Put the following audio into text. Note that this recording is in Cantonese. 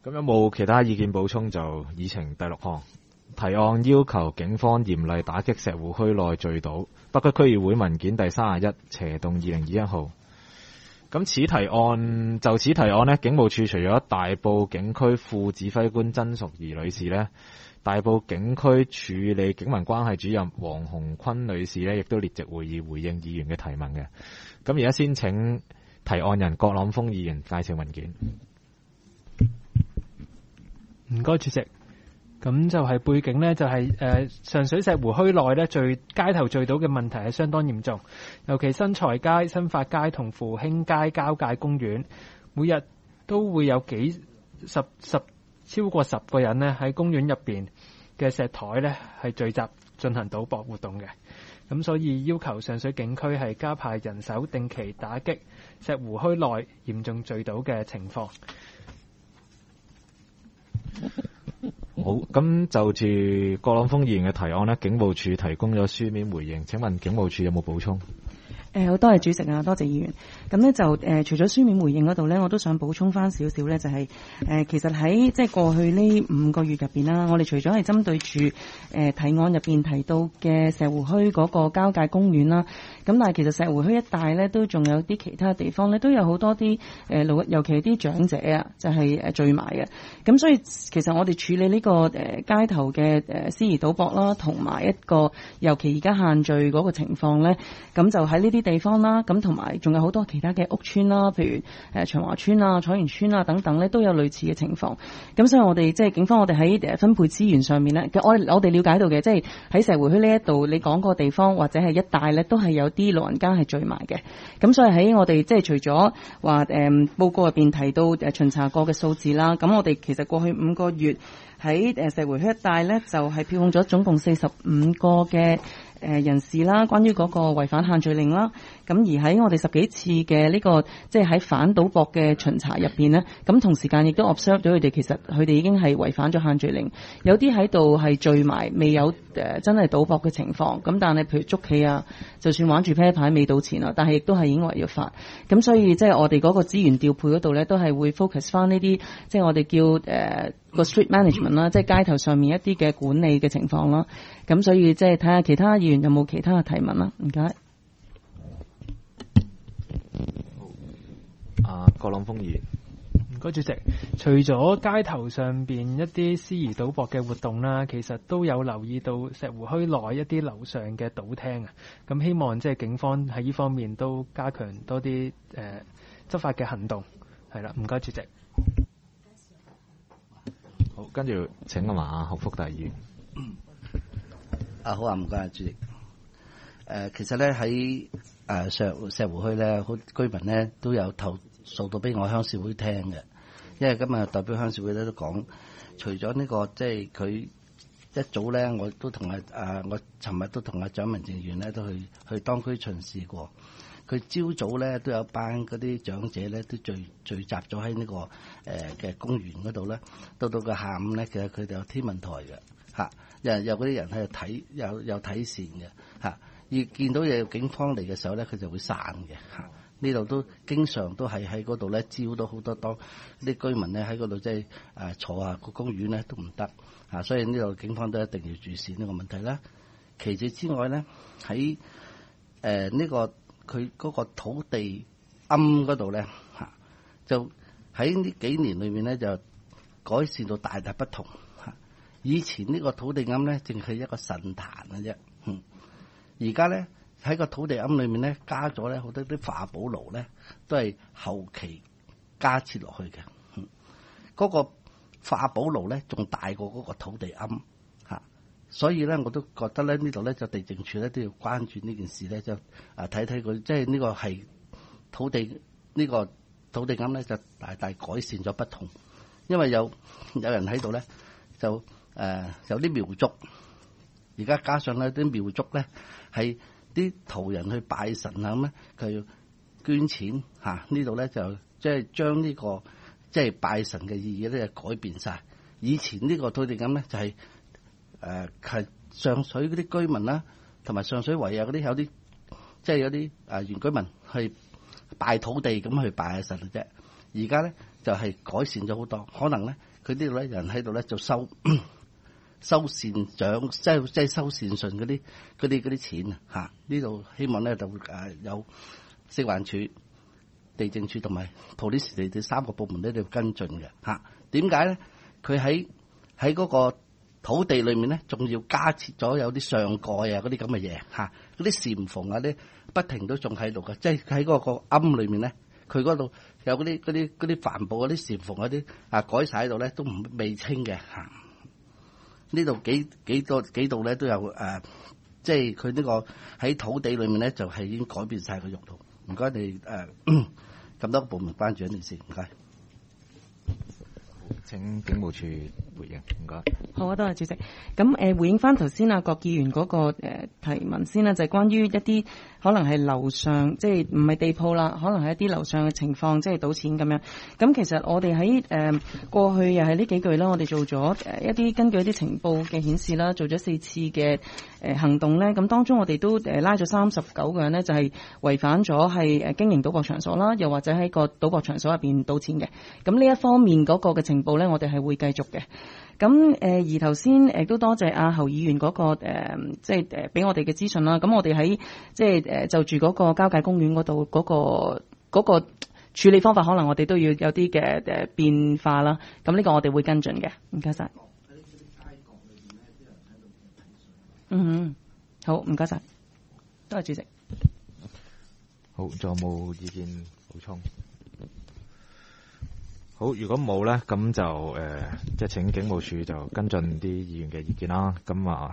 咁有冇其他意見補充？就議程第6項提案要求警方嚴厲打擊石湖墟內聚賭。北區區議會文件第31/2021號。咁此提案呢，警務處除咗大埔警區副指揮官曾淑儀女士呢，大埔警區處理警民關係主任黃洪坤女士呢，亦都列席會議回應議員嘅提問嘅。咁而家先請提案人葛朗峰議員介紹文件。 唔該，主席。咁就係背景呢，就係上水石湖墟內呢，街頭聚賭嘅問題係相當嚴重，尤其新財街、新發街同扶興街交界公園，每日都會有超過10個人呢喺公園入邊嘅石台呢係聚集進行賭博活動嘅。咁所以要求上水警區係加派人手，定期打擊石湖墟內嚴重聚賭嘅情況。 好，咁就住葛朗峰議員嘅提案呢，警務處提供咗書面回應，請問警務處有冇補充？ 好多謝主席啊，多謝議員。咁呢就除咗書面回應嗰度呢，我都想補充翻少少呢，就係其實喺即係過去呢5個月入邊啦，我哋除咗係針對住提案入邊提到嘅石湖墟嗰個交界公園啦，咁但係其實石湖墟一帶呢，都仲有啲其他地方呢，都有好多啲尤其係啲長者啊，就係聚埋嘅。咁所以其實我哋處理呢個街頭嘅司儀賭博啦，同埋一個尤其而家限聚嗰個情況呢，咁就喺呢啲地方啦，咁同埋仲有好多其他嘅屋邨啦，譬如長華邨啊、彩園邨啊等等咧，都有類似嘅情況。咁所以我哋即係警方，我哋喺分配資源上面咧，我哋了解到嘅，即係喺石湖墟呢一度，你講個地方或者係一帶咧，都係有啲老人家係聚埋嘅。咁所以喺我哋即係除咗話報告入邊提到巡查過嘅數字啦，咁我哋其實過去5個月喺石湖墟一帶咧，就係票控咗總共45個嘅人士啦，關於嗰個違反限聚令啦，咁而喺我哋10幾次嘅呢個即係喺反賭博嘅巡查入邊呢，咁同時間亦都 observe 咗佢哋，其實佢哋已經係違反咗限聚令，有啲喺度係聚埋，未有真係賭博嘅情況，咁但係譬如捉棋啊，就算玩住啤牌未賭錢啊，但係亦都係已經違咗法，咁所以即係我哋嗰個資源調配嗰度呢，都係會 focus 翻呢啲，即係我哋叫個 street management 啦，即係街頭上面一啲嘅管理嘅情況啦。咁所以即係睇下其他議員有冇其他嘅提問啦。唔該。 葛朗峰議員。 唔該，主席。除咗街頭上邊一啲司儀賭博嘅活動啦，其實都有留意到石湖墟內一啲樓上嘅賭廳啊。咁希望即係警方喺呢方面都加強多啲執法嘅行動。係啦，唔該，主席。 好，跟住請馬學福大議員。 好啊，唔該，主席。其實咧喺石湖墟咧，好居民咧都有投訴到俾我鄉事會聽嘅，因為今日代表鄉事會咧都講，除咗呢個即係佢一早咧，我都同我尋日都同阿蔣文正議員咧都去當區巡視過。佢朝早咧都有班嗰啲長者咧都聚集咗喺呢個嘅公園嗰度咧，到個下午咧，其實佢哋有天文台嘅嚇，有嗰啲人喺度睇，有睇線嘅嚇，而見到有警方嚟嘅時候咧，佢就會散嘅嚇。呢度都經常都係喺嗰度咧招到好多當啲居民咧喺嗰度即係坐下個公園咧都唔得嚇，所以呢度警方都一定要注視呢個問題啦。其次之外咧喺呢個佢嗰個土地庵嗰度咧嚇，就喺呢幾年裏面咧就改善到大不同嚇。以前呢個土地庵咧淨係一個神壇嘅啫，而家咧喺個土地庵裏面咧加咗咧好多啲化寶爐咧，都係後期加設落去嘅。嗰個化寶爐咧仲大過嗰個土地庵嚇。所以咧，我都覺得咧呢度咧就地政處咧都要關注呢件事咧，就睇睇佢，即係呢個係土地呢個土地咁咧就大大改善咗不同，因為有人喺度咧就有啲苗族，而家加上咧啲苗族咧係啲途人去拜神啊咁咧，佢要捐錢嚇，呢度咧就即係將呢個即係拜神嘅意義咧改變晒。以前呢個土地咁咧就係係上水嗰啲居民啦，同埋上水圍啊嗰啲有啲，即係有啲原居民去拜土地咁去拜下神嘅啫。而家咧就係改善咗好多。可能咧佢呢度咧人喺度咧就收善獎，即係收善信嗰啲錢啊嚇！呢度希望咧就有食環署、地政署同埋 police 地3個部門咧要跟進嘅嚇。點解咧？佢喺嗰個土地裏面咧，仲要加設咗有啲上蓋啊嗰啲咁嘅嘢嚇，嗰啲簷篷啊啲不停都仲喺度嘅，即係喺嗰個庵裏面咧，佢嗰度有嗰啲帆布嗰啲簷篷嗰啲改晒喺度咧，都未清嘅嚇。呢度幾度咧都有即係佢呢個喺土地裏面咧就係已經改變晒個用途。唔該你咁多部門關注一件事，唔該。 請警務處回應，唔該。 好啊，多謝主席。咁回應翻頭先郭議員嗰個提問先啦，就係關於一啲可能係樓上，即係唔係地鋪啦，可能係一啲樓上嘅情況，即係賭錢咁樣。咁其實我哋喺過去又係呢幾個月啦，我哋做咗一啲根據一啲情報嘅顯示啦，做咗4次嘅行動咧。咁當中我哋都拉咗39個人呢，就係違反咗係經營賭博場所啦，又或者喺個賭博場所入邊賭錢嘅。咁呢一方面嗰個嘅情報咧，我哋係會繼續嘅。咁而頭先都多謝阿侯議員嗰個即係俾我哋嘅資訊啦。咁我哋喺即係就住嗰個交界公園嗰度嗰個處理方法，可能我哋都要有啲嘅變化啦。咁呢個我哋會跟進嘅。唔該晒。好，唔該晒。多謝主席。 好，仲有冇意見補充？好，如果冇咧，咁就即係請警務處就跟進啲議員嘅意見啦。咁